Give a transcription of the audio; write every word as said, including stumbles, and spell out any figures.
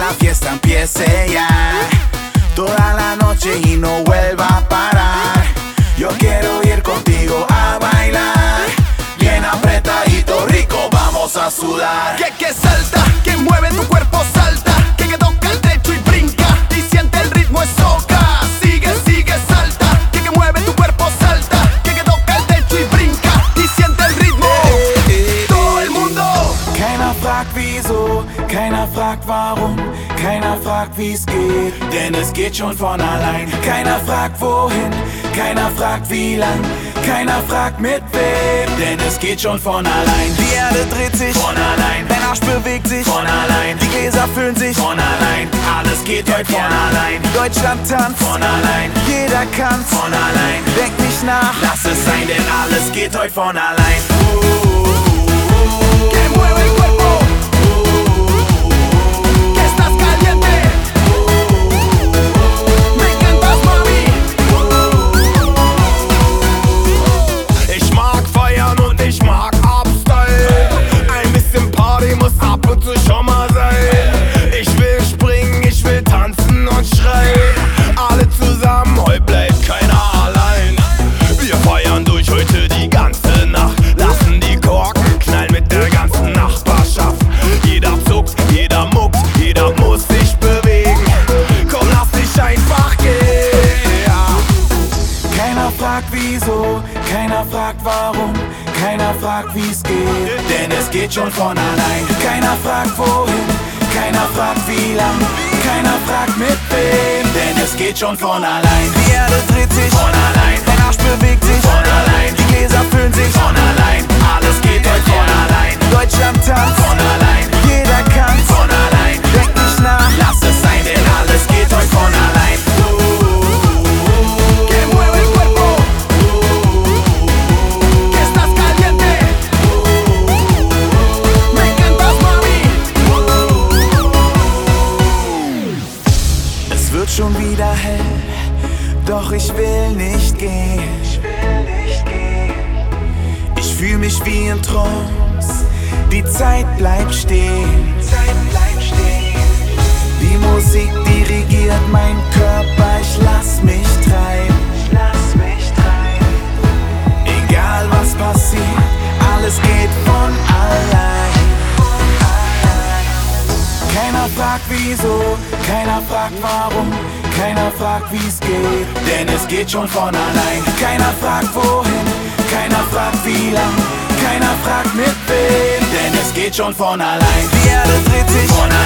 la fiesta empiece ya. Toda la noche y no vuelva a parar. Yo quiero ir contigo a bailar. Bien apretadito, rico, vamos a sudar. Que que salta, que mueve tu cuerpo, salta. Que que toca el techo y brinca y siente el ritmo es soca. Sigue, sigue, salta. Que que mueve tu cuerpo, salta. Que que toca el techo y brinca y siente el ritmo. Ey, ey, Todo el mundo. Keiner fragt wieso, keiner fragt warum, keiner fragt wie's geht, denn es geht schon von allein. Keiner fragt wohin, keiner fragt wie lang, keiner fragt mit wem, denn es geht schon von allein. Die Erde dreht sich Von allein, dein Arsch bewegt sich von allein, die Gläser füllen sich von allein, alles geht heute von allein. Deutschland tanzt Von allein, jeder kann's von allein, denk nicht nach lass es sein, denn alles geht heute von allein. que mueve el cuerpo que estás caliente me encantas mami. Ich mag feiern und ich mag Abstyle. Ein bisschen Party muss ab und zu schon mal sein. Ich will springen, ich will tanzen und schreien. Alle zusammen, heute bleibt keiner allein. Wir feiern durch heute die ganze Nacht. Lassen die Korken knallen mit der ganzen Nachbarschaft. Jeder zuckt, jeder muckt, jeder muss sich bewegen. Komm, lass dich einfach gehen. Ja. Keiner fragt wieso, keiner fragt warum, keiner fragt wie's geht, denn es geht schon von allein. Keiner fragt wohin, keiner fragt wie lang, keiner fragt mit wem, denn es geht schon von allein. Die Erde dreht sich Von allein, dein Arsch bewegt sich von allein, die Gläser füllen sich von allein, alles geht heute von allein. Deutschland tanzt Von allein, jeder kann's von allein, denk nicht nach lass es sein, denn alles geht heute von allein. que mueve el cuerpo que estás caliente me encantas mami. Es wird schon wieder hell, doch ich will nicht gehen. Ich fühl mich wie in Trance, die Zeit bleibt stehen. Die Musik dirigiert mein Körper, ich lass mich treiben. Egal was passiert, alles geht von allein. Keiner fragt wieso, keiner fragt warum, keiner fragt wie's geht, denn es geht schon von allein. Keiner fragt wohin, keiner fragt wie lang, keiner fragt mit wem, denn es geht schon von allein. Die Erde dreht sich Von